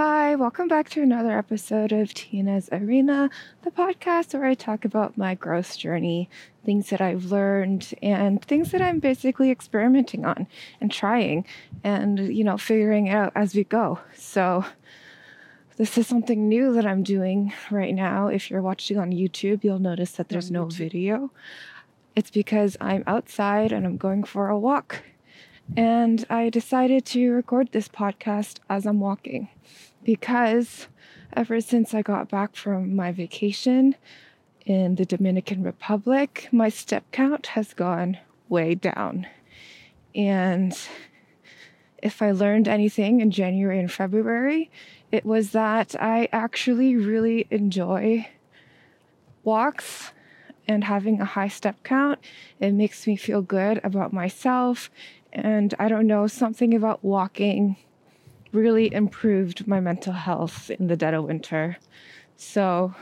Hi, welcome back to another episode of Tina's Arena, the podcast where I talk about my growth journey, things that I've learned, and things that I'm basically experimenting on and trying and, figuring it out as we go. So this is something new that I'm doing right now. If you're watching on YouTube, you'll notice that there's no video. It's because I'm outside and I'm going for a walk. And I decided to record this podcast as I'm walking because ever since I got back from my vacation in the Dominican Republic, my step count has gone way down. And if I learned anything in January and February, it was that I actually really enjoy walks and having a high step count. It makes me feel good about myself. And I don't know, something about walking really improved my mental health in the dead of winter. So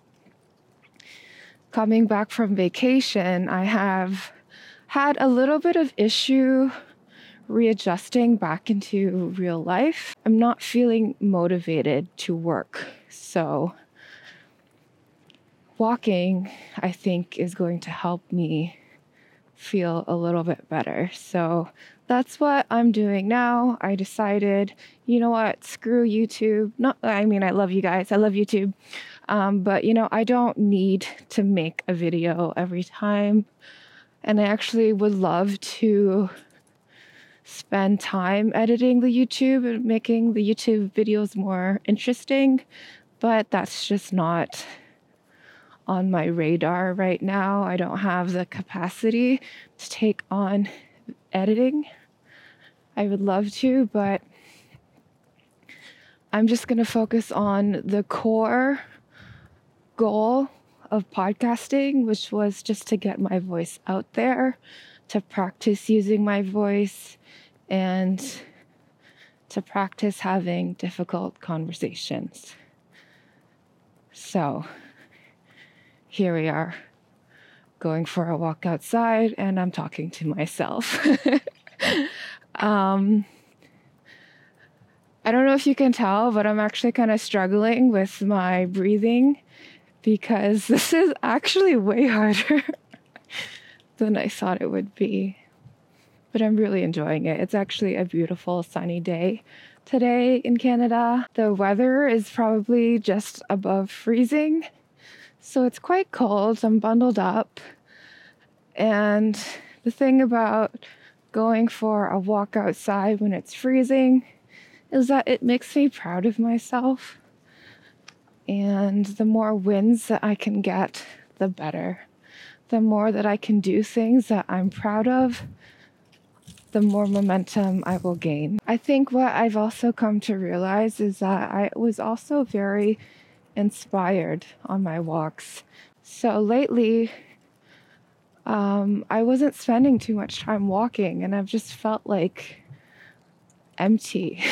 coming back from vacation, I have had a little bit of issue readjusting back into real life. I'm not feeling motivated to work. So walking, I think, is going to help me feel a little bit better. So that's what I'm doing now. I decided, you know what, screw YouTube. I love you guys. I love YouTube. But I don't need to make a video every time. And I actually would love to spend time editing the YouTube and making the YouTube videos more interesting. But that's just not on my radar right now. I don't have the capacity to take on editing. I would love to, but I'm just going to focus on the core goal of podcasting, which was just to get my voice out there, to practice using my voice, and to practice having difficult conversations. So here we are, going for a walk outside, and I'm talking to myself. I don't know if you can tell, but I'm actually kind of struggling with my breathing because this is actually way harder than I thought it would be. But I'm really enjoying it. It's actually a beautiful sunny day today in Canada. The weather is probably just above freezing. So it's quite cold. I'm bundled up. And the thing about going for a walk outside when it's freezing is that it makes me proud of myself. And the more wins that I can get, the better. The more that I can do things that I'm proud of, the more momentum I will gain. I think what I've also come to realize is that I was also very inspired on my walks. So lately, I wasn't spending too much time walking, and I've just felt like empty.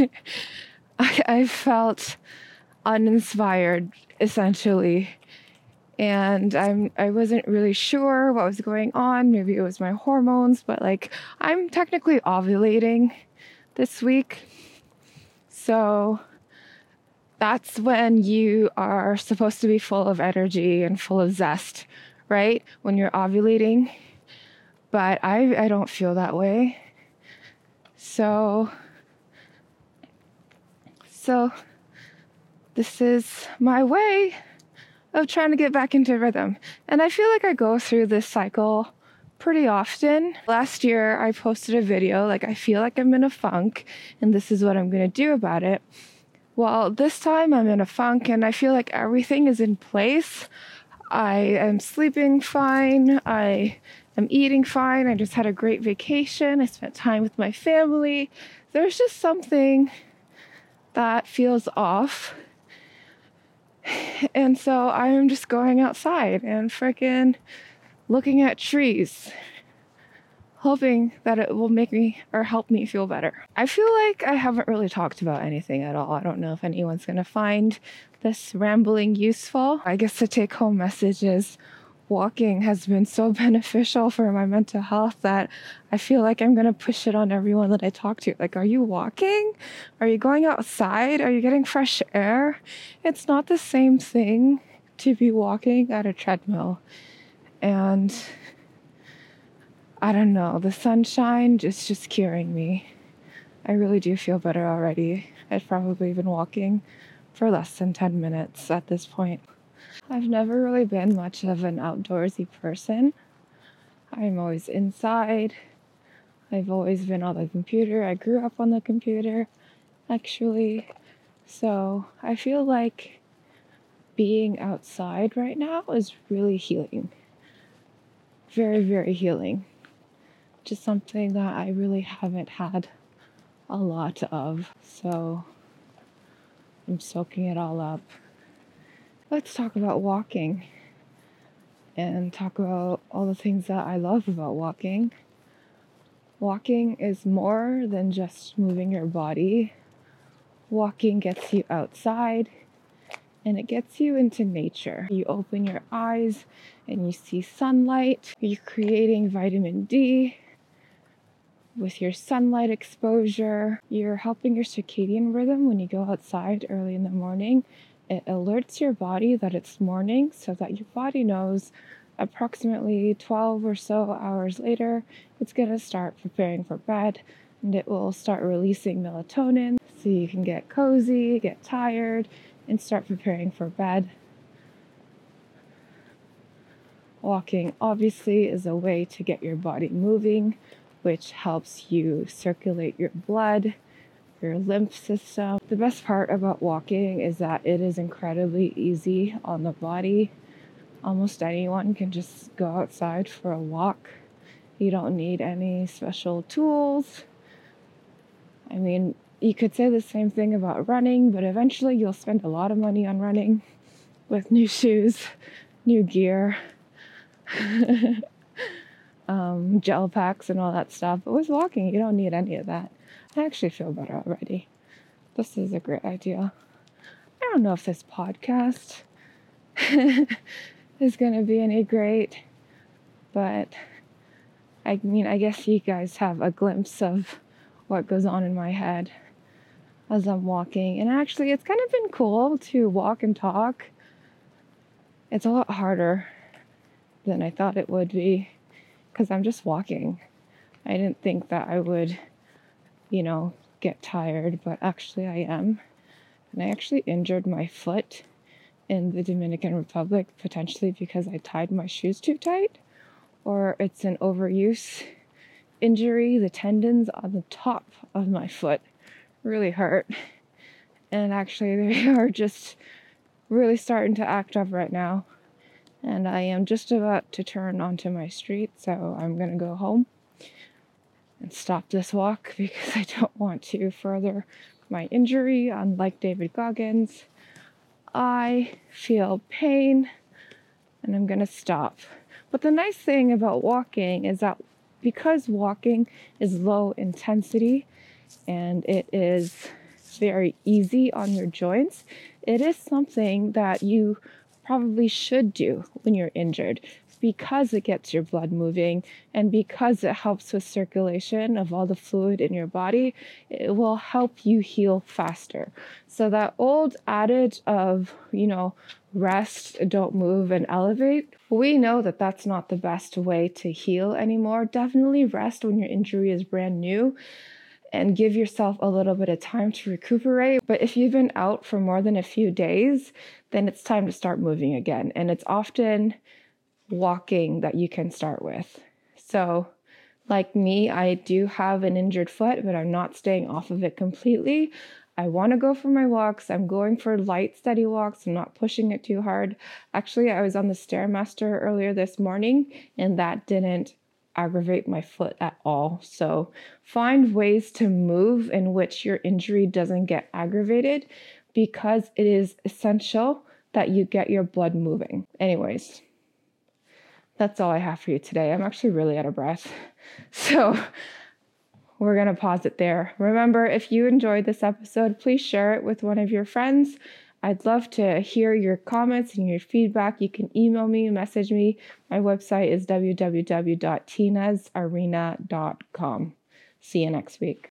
I felt uninspired, essentially. And I wasn't really sure what was going on. Maybe it was my hormones, but I'm technically ovulating this week. So that's when you are supposed to be full of energy and full of zest, right? When you're ovulating. But I don't feel that way. So this is my way of trying to get back into rhythm. And I feel like I go through this cycle pretty often. Last year, I posted a video, I feel like I'm in a funk, and this is what I'm going to do about it. Well, this time I'm in a funk, and I feel like everything is in place. I am sleeping fine. I am eating fine. I just had a great vacation. I spent time with my family. There's just something that feels off. And so I'm just going outside and freaking looking at trees, hoping that it will make me or help me feel better. I feel like I haven't really talked about anything at all. I don't know if anyone's going to find this rambling useful. I guess the take-home message is walking has been so beneficial for my mental health that I feel like I'm going to push it on everyone that I talk to. Like, are you walking? Are you going outside? Are you getting fresh air? It's not the same thing to be walking at a treadmill. And I don't know, the sunshine is just curing me. I really do feel better already. I've probably been walking for less than 10 minutes at this point. I've never really been much of an outdoorsy person. I'm always inside. I've always been on the computer. I grew up on the computer, actually. So I feel like being outside right now is really healing. Very, very healing. Just something that I really haven't had a lot of. So I'm soaking it all up. Let's talk about walking and talk about all the things that I love about walking. Walking is more than just moving your body. Walking gets you outside and it gets you into nature. You open your eyes and you see sunlight. You're creating vitamin D with your sunlight exposure. You're helping your circadian rhythm when you go outside early in the morning. It alerts your body that it's morning so that your body knows approximately 12 or so hours later, it's going to start preparing for bed, and it will start releasing melatonin so you can get cozy, get tired, and start preparing for bed. Walking obviously is a way to get your body moving, which helps you circulate your blood, your lymph system. The best part about walking is that it is incredibly easy on the body. Almost anyone can just go outside for a walk. You don't need any special tools. I mean, you could say the same thing about running, but eventually you'll spend a lot of money on running with new shoes, new gear, gel packs and all that stuff. But with walking, you don't need any of that. I actually feel better already. This is a great idea. I don't know if this podcast is going to be any great, but I mean, I guess you guys have a glimpse of what goes on in my head as I'm walking. And actually, it's kind of been cool to walk and talk. It's a lot harder than I thought it would be because I'm just walking. I didn't think that I would, get tired, but actually I am. And I actually injured my foot in the Dominican Republic, potentially because I tied my shoes too tight, or it's an overuse injury. The tendons on the top of my foot really hurt. And actually they are just really starting to act up right now. And I am just about to turn onto my street, so I'm going to go home and stop this walk because I don't want to further my injury. Unlike David Goggins, I feel pain and I'm going to stop. But the nice thing about walking is that because walking is low intensity and it is very easy on your joints, it is something that you probably should do when you're injured because it gets your blood moving and because it helps with circulation of all the fluid in your body. It will help you heal faster. So that old adage of, rest, don't move, and elevate, we know that that's not the best way to heal anymore. Definitely rest when your injury is brand new and give yourself a little bit of time to recuperate. But if you've been out for more than a few days, then it's time to start moving again. And it's often walking that you can start with. So like me, I do have an injured foot, but I'm not staying off of it completely. I want to go for my walks. I'm going for light, steady walks. I'm not pushing it too hard. Actually, I was on the Stairmaster earlier this morning, and that didn't aggravate my foot at all. So find ways to move in which your injury doesn't get aggravated because it is essential that you get your blood moving. Anyways, that's all I have for you today. I'm actually really out of breath. So we're going to pause it there. Remember, if you enjoyed this episode, please share it with one of your friends. I'd love to hear your comments and your feedback. You can email me, message me. My website is www.tinasarena.com. See you next week.